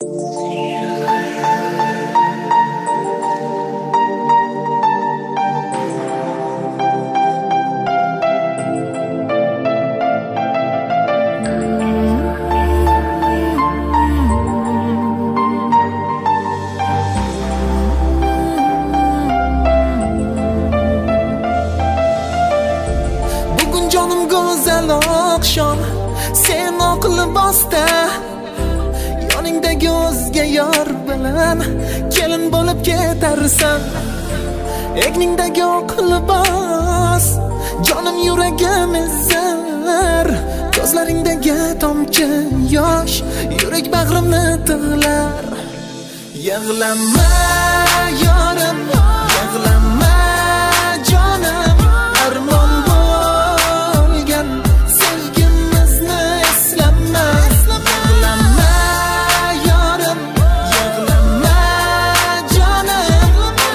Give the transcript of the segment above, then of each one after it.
Oqshom sen oq libosda yoningdagi o'zga yor bilan kelin bo'lib ketarsan. Egningdagi oq libos jonim yuragim ezar, ko'zlaringdagi tomchi yosh yurak bag'rimni tig'lar. Yig'lama yorim, yig'lama jonim, armon bo'lgan sevgimizni eslama. Yig'lama yorim, yig'lama jonim,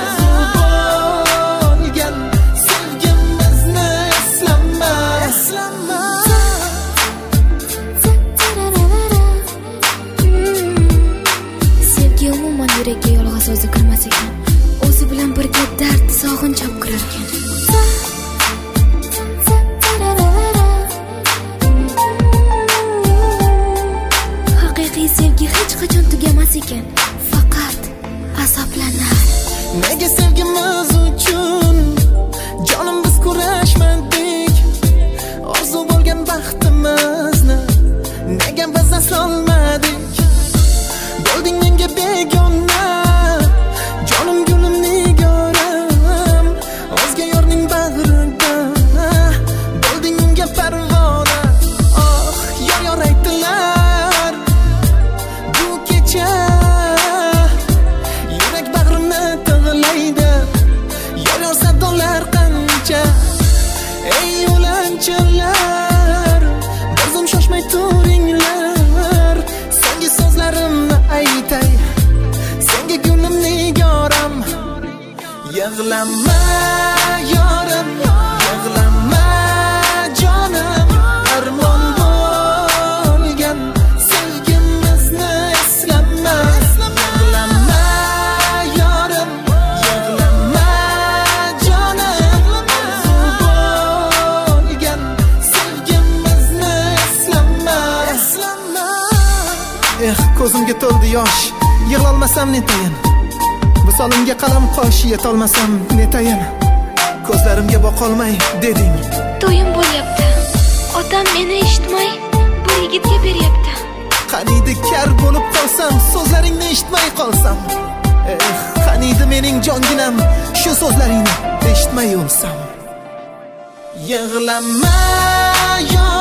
bo'lgan sevgimizni eslama. Sevgi umuman yurakka yolg'iz o'zi kirmas ekan, o'zi bilan birga dard, sog'inch olib kirar ekan. Haqiqiy sevgi hech qachon tugamas ekan, faqat azoblanar. Nega sevgimiz uchun jonim biz kurashmadik? Orzu bo'lgan baxtimizni nega biz aslolmadik? Bo'lding menga begona, jonim gulim nigoram, o'zga yorning bag'rida bo'lding unga parvona. Oh, yor aytdilar bu kecha, yurak bag'rimni tig'laydi. Yor sadolar qancha, ey o'lanchilar, bir zum shoshmay turinglar. Senga so'zlarimni aytay, senga gulim nigoram. Yig'lama yorim, yig'lama jonim, armon bo'lgan sevgimizni eslama. Yig'lama yorim, yig'lama jonim, bo'lgan sevgimizni eslama. Ko'zimga to'ldi yosh, yig'lolmasam netayin? Visolimga qalam qosh yetolmasam netayin? Ko'zlarimga boqolmay deding. To'yim bo'lyapti, otam meni eshitmay bu yigitga beryapti. Qaniydi kar bo'lib qolsam, so'zlaringni eshitmay qolsam. Qaniydi mening jonginam, shu so'zlaringni eshitmay o'lsam. Yig'lama yorim,